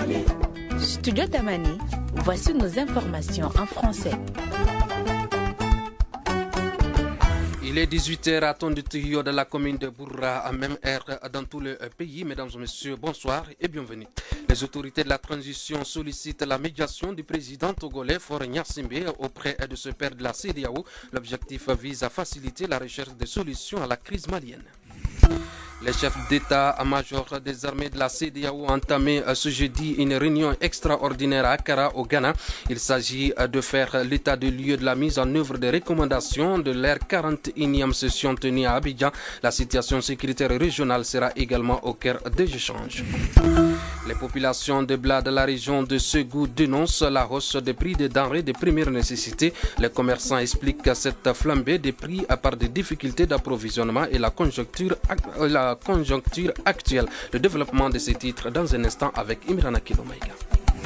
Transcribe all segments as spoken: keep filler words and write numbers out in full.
Studio Tamani, voici nos informations en français. Il est dix-huit heures à Tondutio de la commune de Bourra, à même heure dans tout le pays. Mesdames et messieurs, bonsoir et bienvenue. Les autorités de la transition sollicitent la médiation du président togolais Faure Gnassingbé auprès de ce père de la C E D E A O. L'objectif vise à faciliter la recherche de solutions à la crise malienne. Les chefs d'état-major des armées de la C E D E A O ont entamé ce jeudi une réunion extraordinaire à Accra, au Ghana. Il s'agit de faire l'état de lieu de la mise en œuvre des recommandations de leur quarante et unième session tenue à Abidjan. La situation sécuritaire régionale sera également au cœur des échanges. Les populations de Bla de la région de Ségou dénoncent la hausse des prix des denrées de première nécessité. Les commerçants expliquent cette flambée des prix par des difficultés d'approvisionnement et la conjoncture, la conjoncture actuelle. Le développement de ces titres dans un instant avec Imrana Kilomaïga.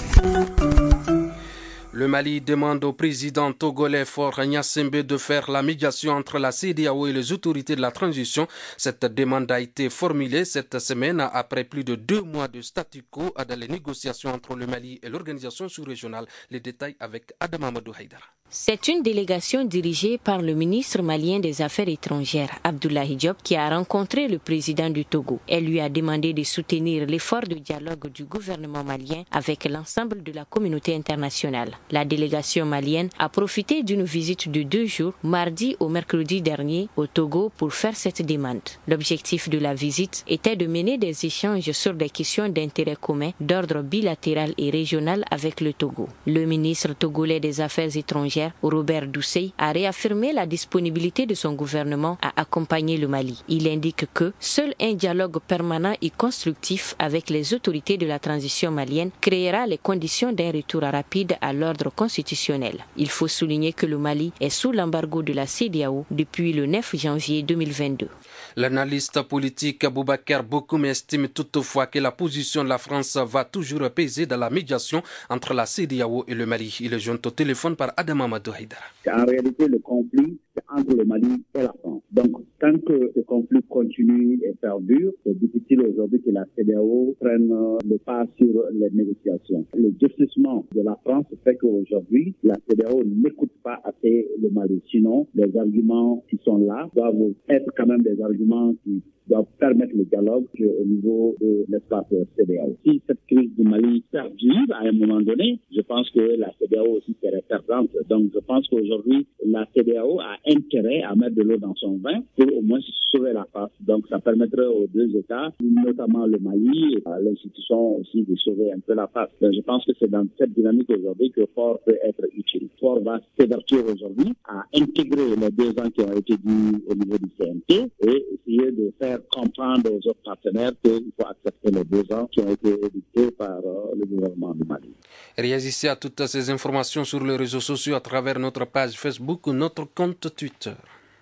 Le Mali demande au président togolais Faure Gnassingbé de faire la médiation entre la C E D E A O et les autorités de la transition. Cette demande a été formulée cette semaine après plus de deux mois de statu quo dans les négociations entre le Mali et l'organisation sous-régionale. Les détails avec Adam Amadou Haïdara. C'est une délégation dirigée par le ministre malien des Affaires étrangères, Abdoulaye Diop, qui a rencontré le président du Togo. Elle lui a demandé de soutenir l'effort de dialogue du gouvernement malien avec l'ensemble de la communauté internationale. La délégation malienne a profité d'une visite de deux jours, mardi au mercredi dernier, au Togo pour faire cette demande. L'objectif de la visite était de mener des échanges sur des questions d'intérêt commun d'ordre bilatéral et régional avec le Togo. Le ministre togolais des Affaires étrangères, Robert Doucet, a réaffirmé la disponibilité de son gouvernement à accompagner le Mali. Il indique que seul un dialogue permanent et constructif avec les autorités de la transition malienne créera les conditions d'un retour rapide à l'ordre constitutionnel. Il faut souligner que le Mali est sous l'embargo de la C E D E A O depuis le neuf janvier deux mille vingt-deux. L'analyste politique Boubacar Bokoum estime toutefois que la position de la France va toujours peser dans la médiation entre la C E D E A O et le Mali. Il est joint au téléphone par Adam Amadou Haïdara. En réalité, le conflit, c'est entre le Mali et la France. Donc, tant que ce conflit continue et perdure, c'est difficile aujourd'hui que la C E D E A O prenne le pas sur les négociations. Le durcissement de la France fait qu'aujourd'hui, la C E D E A O n'écoute pas assez le Mali. Sinon, les arguments qui sont là doivent être quand même des arguments qui doivent permettre le dialogue au niveau de l'espace C E D E A O. Si cette crise du Mali perdure à un moment donné, je pense que la C E D E A O aussi serait perdante. Donc, je pense qu'aujourd'hui, la C E D E A O a intérêt à mettre de l'eau dans son vin pour au moins sauver la face. Donc, ça permettrait aux deux États, notamment le Mali et à l'institution aussi, de sauver un peu la face. Donc, je pense que c'est dans cette dynamique aujourd'hui que Faure peut être utile. Faure va s'évertuer aujourd'hui à intégrer les deux ans qui ont été dit au niveau du C N T et essayer de faire comprendre aux autres partenaires qu'il faut accepter les deux ans qui ont été édictés par euh, le gouvernement du Mali. Réagissez à toutes ces informations sur les réseaux sociaux à travers notre page Facebook ou notre compte Twitter.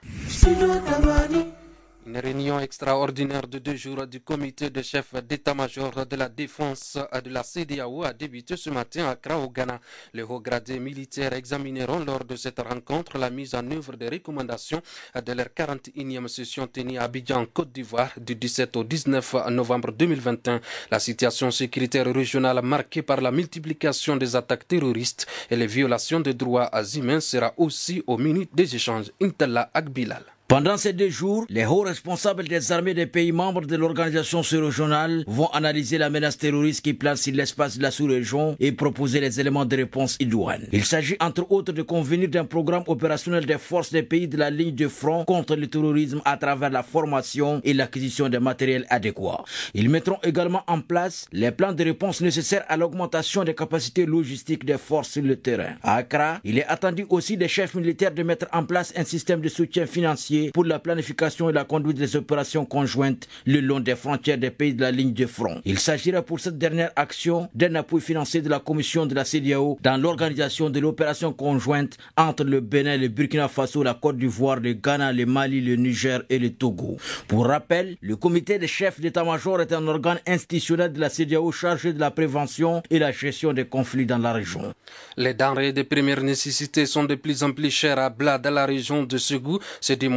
Une réunion extraordinaire de deux jours du comité de chefs d'état-major de la défense de la C E D E A O a débuté ce matin à Accra au Ghana. Les hauts gradés militaires examineront lors de cette rencontre la mise en œuvre des recommandations de leur quarante et unième session tenue à Abidjan, Côte d'Ivoire, du dix-sept au dix-neuf novembre deux mille vingt et un. La situation sécuritaire régionale marquée par la multiplication des attaques terroristes et les violations des droits humains sera aussi au menu des échanges. Intella Akbilal. Pendant ces deux jours, les hauts responsables des armées des pays membres de l'organisation sous-régionale vont analyser la menace terroriste qui plane sur l'espace de la sous-région et proposer les éléments de réponse idoines. Il s'agit entre autres de convenir d'un programme opérationnel des forces des pays de la ligne de front contre le terrorisme à travers la formation et l'acquisition de matériel adéquat. Ils mettront également en place les plans de réponse nécessaires à l'augmentation des capacités logistiques des forces sur le terrain. À Accra, il est attendu aussi des chefs militaires de mettre en place un système de soutien financier pour la planification et la conduite des opérations conjointes le long des frontières des pays de la ligne de front. Il s'agira pour cette dernière action d'un appui financier de la commission de la C E D E A O dans l'organisation de l'opération conjointe entre le Bénin, le Burkina Faso, la Côte d'Ivoire, le Ghana, le Mali, le Niger et le Togo. Pour rappel, le comité des chefs d'état-major est un organe institutionnel de la C E D E A O chargé de la prévention et la gestion des conflits dans la région. Les denrées de première nécessité sont de plus en plus chères à Bla, dans la région de Ségou. C'est du moins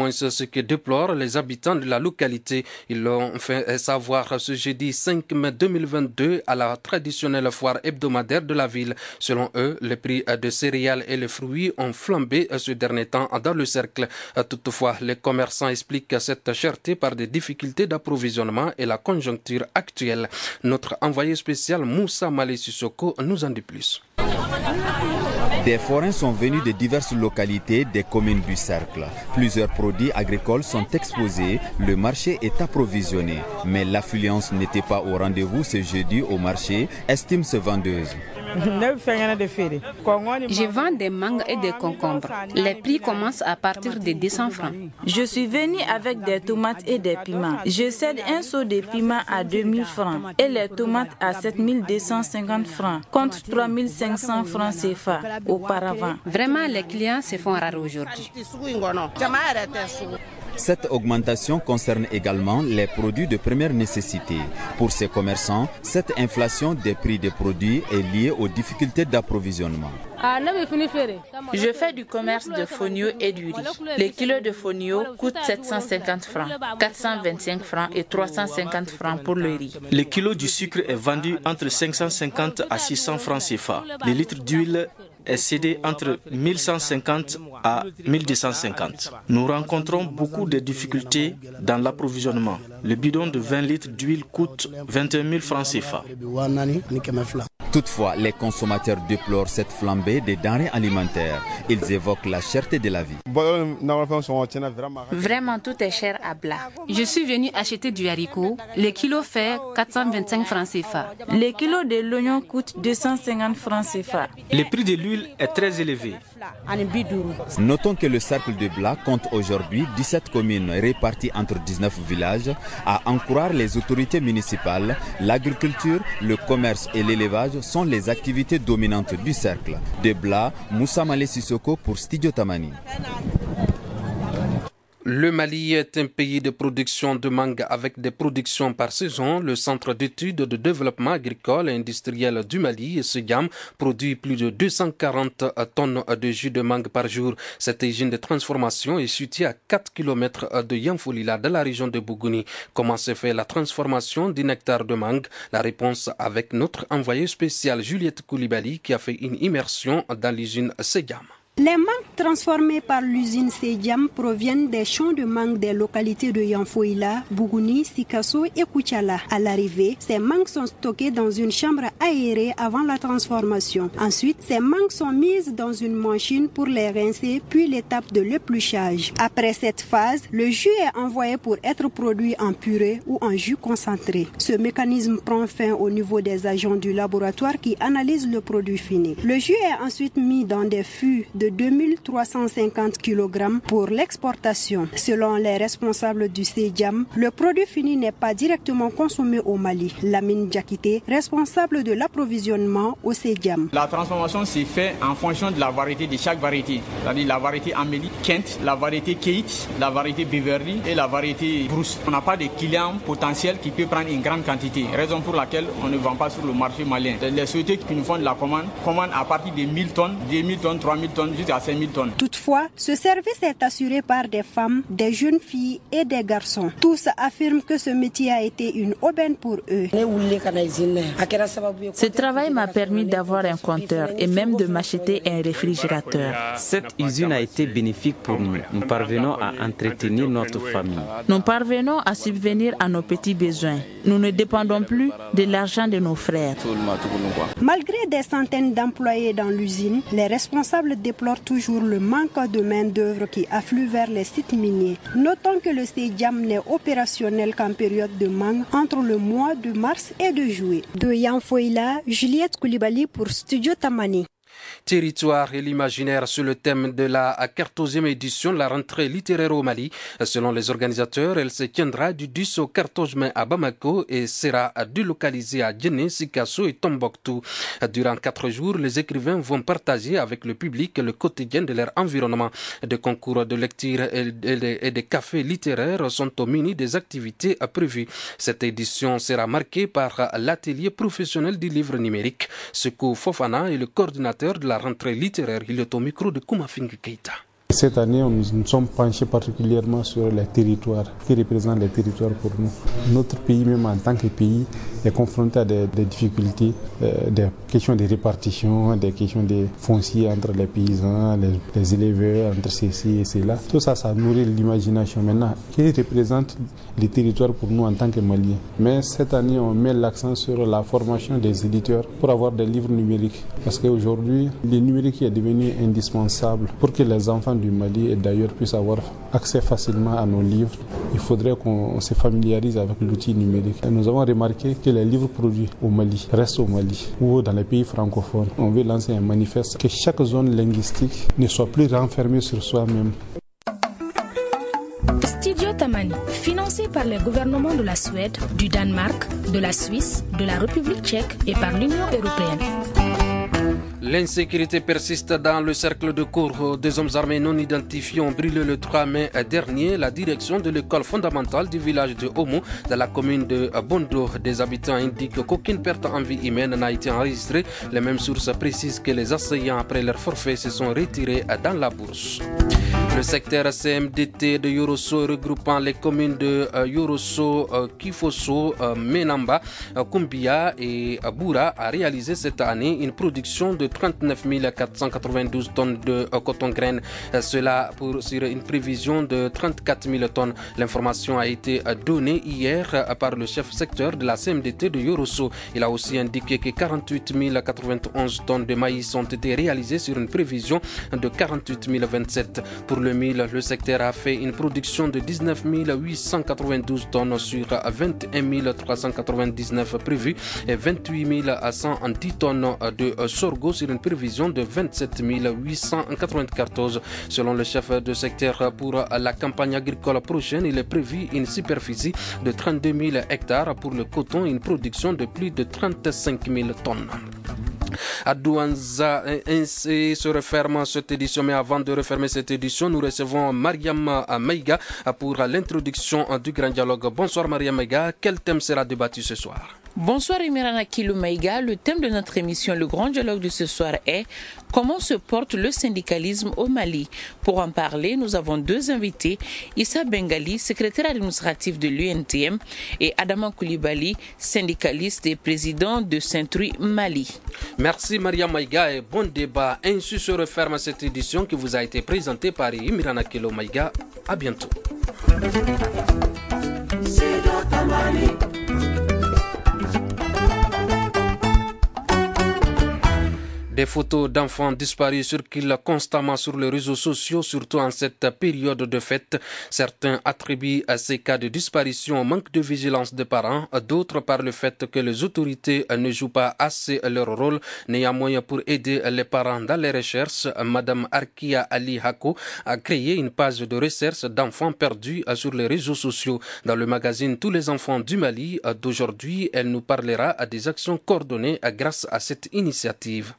moins ce que déplorent les habitants de la localité. Ils l'ont fait savoir ce jeudi cinq mai deux mille vingt-deux à la traditionnelle foire hebdomadaire de la ville. Selon eux, les prix de céréales et les fruits ont flambé ce dernier temps dans le cercle. Toutefois, les commerçants expliquent cette cherté par des difficultés d'approvisionnement et la conjoncture actuelle. Notre envoyé spécial Moussa Malé Sissoko nous en dit plus. Des forains sont venus de diverses localités des communes du cercle. Plusieurs produits agricoles sont exposés, le marché est approvisionné. Mais l'affluence n'était pas au rendez-vous ce jeudi au marché, estime ce vendeuse. Je vends des mangues et des concombres. Les prix commencent à partir de deux cents francs. Je suis venue avec des tomates et des piments. Je cède un seau de piments à deux mille francs et les tomates à sept mille deux cent cinquante francs contre trois mille cinq cents francs C F A auparavant. Vraiment, les clients se font rares aujourd'hui. Cette augmentation concerne également les produits de première nécessité. Pour ces commerçants, cette inflation des prix des produits est liée aux difficultés d'approvisionnement. Je fais du commerce de fonio et du riz. Le kilo de fonio coûte sept cent cinquante francs, quatre cent vingt-cinq francs et trois cent cinquante francs pour le riz. Le kilo du sucre est vendu entre cinq cent cinquante à six cents francs C F A. Le litre d'huile est cédé entre mille cent cinquante à mille deux cent cinquante. Nous rencontrons beaucoup de difficultés dans l'approvisionnement. Le bidon de vingt litres d'huile coûte vingt et un mille francs C F A. Toutefois, les consommateurs déplorent cette flambée des denrées alimentaires. Ils évoquent la cherté de la vie. Vraiment, tout est cher à Bla. Je suis venu acheter du haricot. Le kilo fait quatre cent vingt-cinq francs C F A. Le kilo de l'oignon coûte deux cent cinquante francs C F A. Le prix de l'huile est très élevé. Notons que le cercle de Bla compte aujourd'hui dix-sept communes réparties entre dix-neuf villages. À en croire les autorités municipales, l'agriculture, le commerce et l'élevage sont les activités dominantes du cercle. De Bla, Moussa Malé Sissoko pour Studio Tamani. Le Mali est un pays de production de mangue avec des productions par saison. Le Centre d'études de développement agricole et industriel du Mali, SEGAM, produit plus de deux cent quarante tonnes de jus de mangue par jour. Cette usine de transformation est située à quatre kilomètres de Yanfolila, dans la région de Bougouni. Comment se fait la transformation d'un hectare de mangue? La réponse avec notre envoyée spéciale Juliette Koulibaly qui a fait une immersion dans l'usine SEGAM. Les mangues transformées par l'usine Sejam proviennent des champs de mangue des localités de Yanfoïla, Bougouni, Sikasso et Kouchala. À l'arrivée, ces mangues sont stockées dans une chambre aérée avant la transformation. Ensuite, ces mangues sont mises dans une machine pour les rincer, puis l'étape de l'épluchage. Après cette phase, le jus est envoyé pour être produit en purée ou en jus concentré. Ce mécanisme prend fin au niveau des agents du laboratoire qui analysent le produit fini. Le jus est ensuite mis dans des fûts de deux mille trois cent cinquante kilogrammes pour l'exportation. Selon les responsables du SEGAM, le produit fini n'est pas directement consommé au Mali. Lamine Diakité, responsable de l'approvisionnement au SEGAM. La transformation s'est faite en fonction de la variété de chaque variété, c'est-à-dire la variété Amélie, Kent, la variété Kate, la variété Beverly et la variété Bruce. On n'a pas de clients potentiels qui peuvent prendre une grande quantité, raison pour laquelle on ne vend pas sur le marché malien. Les sociétés qui nous font de la commande commandent à partir de mille tonnes, deux mille tonnes, trois mille tonnes, jusqu'à cinq mille tonnes. Toutefois, ce service est assuré par des femmes, des jeunes filles et des garçons. Tous affirment que ce métier a été une aubaine pour eux. Ce travail m'a permis d'avoir un compteur et même de m'acheter un réfrigérateur. Cette usine a été bénéfique pour nous. Nous parvenons à entretenir notre famille. Nous parvenons à subvenir à nos petits besoins. Nous ne dépendons plus de l'argent de nos frères. Malgré des centaines d'employés dans l'usine, les responsables déplorent toujours le manque de main-d'œuvre qui afflue vers les sites miniers. Notons que le SEGAM n'est opérationnel qu'en période de mangue entre le mois de mars et de juillet. De Yanfoïla, Juliette Koulibaly pour Studio Tamani. Territoire et l'imaginaire sur le thème de la quatorzième édition de la rentrée littéraire au Mali. Selon les organisateurs, elle se tiendra du dix au quatorze mai à Bamako et sera délocalisée à Djenné, Sikasso et Tombouctou. Durant quatre jours, les écrivains vont partager avec le public le quotidien de leur environnement. Des concours de lecture et des cafés littéraires sont au menu des activités prévues. Cette édition sera marquée par l'atelier professionnel du livre numérique. Sekou Fofana est le coordinateur de la rentrée littéraire. Il est au micro de Koumafing Keita. Cette année, nous nous sommes penchés particulièrement sur les territoires, qui représentent les territoires pour nous. Notre pays, même en tant que pays, est confronté à des, des difficultés, euh, des questions de répartition, des questions de foncier entre les paysans, les, les éleveurs, entre ceci et cela. Tout ça, ça nourrit l'imagination. Maintenant, qui représente les territoires pour nous en tant que Maliens? Mais cette année, on met l'accent sur la formation des éditeurs pour avoir des livres numériques. Parce qu'aujourd'hui, le numérique est devenu indispensable pour que les enfants du Mali et d'ailleurs puissent avoir accès facilement à nos livres. Il faudrait qu'on se familiarise avec l'outil numérique. Et nous avons remarqué que les livres produits au Mali restent au Mali ou dans les pays francophones. On veut lancer un manifeste que chaque zone linguistique ne soit plus renfermée sur soi-même. Studio Tamani, financé par les gouvernements de la Suède, du Danemark, de la Suisse, de la République tchèque et par l'Union européenne. L'insécurité persiste dans le cercle de cours des hommes armés non identifiés ont brûlé le trois mai dernier la direction de l'école fondamentale du village de Homo dans la commune de Bondo. Des habitants indiquent qu'aucune perte en vie humaine n'a été enregistrée. Les mêmes sources précisent que les assaillants après leur forfait se sont retirés dans la bourse. Le secteur C M D T de Yorosso regroupant les communes de uh, Yorosso, uh, Kifosso, uh, Menamba, uh, Kumbia et uh, Boura a réalisé cette année une production de trente-neuf mille quatre cent quatre-vingt-douze tonnes de uh, coton-graine. Uh, cela pour, sur une prévision de trente-quatre mille tonnes. L'information a été uh, donnée hier uh, par le chef secteur de la C M D T de Yorosso. Il a aussi indiqué que quarante-huit mille quatre-vingt-onze tonnes de maïs ont été réalisées sur une prévision de quarante-huit mille vingt-sept. Pour le mil, le secteur a fait une production de dix-neuf mille huit cent quatre-vingt-douze tonnes sur vingt et un mille trois cent quatre-vingt-dix-neuf prévues et vingt-huit mille cent dix tonnes de sorgho sur une prévision de vingt-sept mille huit cent quatre-vingt-quatorze. Selon le chef de secteur, pour la campagne agricole prochaine, il est prévu une superficie de trente-deux mille hectares pour le coton et une production de plus de trente-cinq mille tonnes. À Douanza, ainsi se referme cette édition. Mais avant de refermer cette édition, nous recevons Mariam Maïga pour l'introduction du grand dialogue. Bonsoir Mariam Maïga, quel thème sera débattu ce soir? Bonsoir Emirana Kilo Maïga, le thème de notre émission Le Grand Dialogue de ce soir est « Comment se porte le syndicalisme au Mali ?» Pour en parler, nous avons deux invités, Issa Bengali, secrétaire administratif de l'U N T M et Adama Koulibaly, syndicaliste et président de Saint-Truy Mali. Merci Maria Maïga et bon débat. Ainsi se referme cette édition qui vous a été présentée par Emirana Kilo Maïga. À bientôt. Des photos d'enfants disparus circulent constamment sur les réseaux sociaux, surtout en cette période de fête. Certains attribuent à ces cas de disparition au manque de vigilance des parents, d'autres par le fait que les autorités ne jouent pas assez leur rôle. Néanmoins, pour aider les parents dans les recherches, Madame Arkia Ali Hako a créé une page de recherche d'enfants perdus sur les réseaux sociaux. Dans le magazine Tous les enfants du Mali d'aujourd'hui, elle nous parlera des actions coordonnées grâce à cette initiative.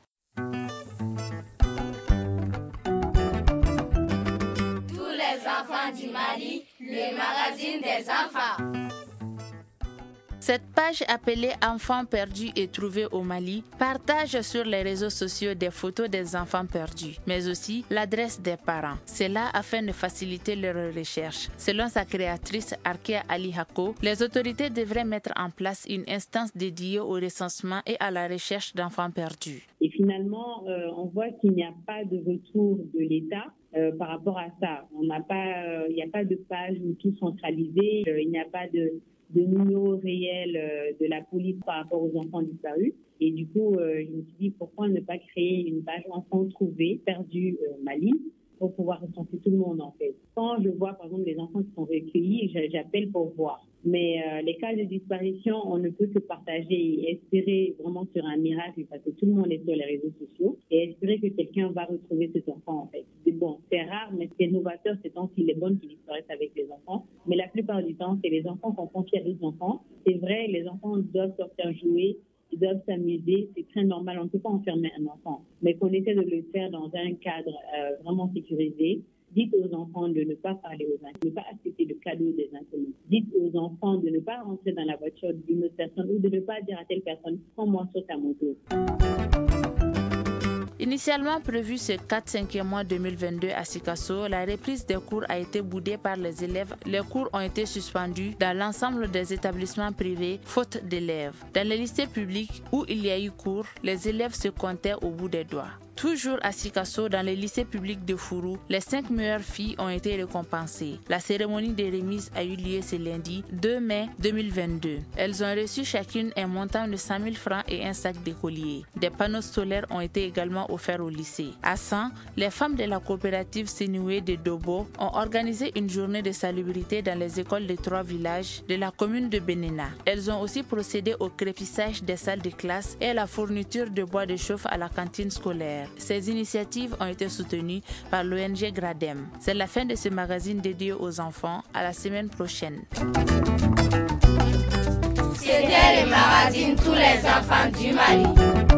Tous les enfants du Mali, le magazine des enfants. Cette page appelée Enfants perdus et trouvés au Mali partage sur les réseaux sociaux des photos des enfants perdus, mais aussi l'adresse des parents. Cela afin de faciliter leurs recherches. Selon sa créatrice Arkia Ali Hako, les autorités devraient mettre en place une instance dédiée au recensement et à la recherche d'enfants perdus. Et finalement, euh, on voit qu'il n'y a pas de retour de l'État euh, par rapport à ça. On n'a pas, euh, il n'y a pas de page tout centralisée, euh, il n'y a pas de de numéro réel euh, de la police par rapport aux enfants disparus. Et du coup, euh, je me suis dit, pourquoi ne pas créer une page enfants trouvés, perdus euh, Mali, pour pouvoir recenser tout le monde, en fait. Quand je vois, par exemple, des enfants qui sont recueillis, j'appelle pour voir. Mais euh, les cas de disparition, on ne peut que partager et espérer vraiment sur un miracle, parce que tout le monde est sur les réseaux sociaux, et espérer que quelqu'un va retrouver cet enfant, en fait. C'est bon, c'est rare, mais c'est novateur, c'est tant qu'il est bon qu'ils disparaissent avec les enfants. Mais la plupart du temps, c'est les enfants qu'on confie à d'autres enfants. C'est vrai, les enfants doivent sortir jouer, ils doivent s'amuser, c'est très normal, on ne peut pas enfermer un enfant. Mais qu'on essaie de le faire dans un cadre euh, vraiment sécurisé. Dites aux enfants de ne pas parler aux inconnus, de ne pas accepter le cadeau des inconnus. Dites aux enfants de ne pas rentrer dans la voiture d'une autre personne ou de ne pas dire à telle personne « prends-moi sur ta moto ». Initialement prévu ce quatre cinquième mois deux mille vingt-deux à Sikasso, la reprise des cours a été boudée par les élèves. Les cours ont été suspendus dans l'ensemble des établissements privés, faute d'élèves. Dans les lycées publics où il y a eu cours, les élèves se comptaient au bout des doigts. Toujours à Sikasso, dans les lycées publics de Fourou, les cinq meilleures filles ont été récompensées. La cérémonie de remise a eu lieu ce lundi deux mai deux mille vingt-deux. Elles ont reçu chacune un montant de cent mille francs et un sac d'écolier. Des panneaux solaires ont été également offerts au lycée. À San, les femmes de la coopérative Sénoué de Dobo ont organisé une journée de salubrité dans les écoles des trois villages de la commune de Benena. Elles ont aussi procédé au crépissage des salles de classe et à la fourniture de bois de chauffe à la cantine scolaire. Ces initiatives ont été soutenues par l'O N G Gradem. C'est la fin de ce magazine dédié aux enfants. À la semaine prochaine. C'était le magazine Tous les enfants du Mali.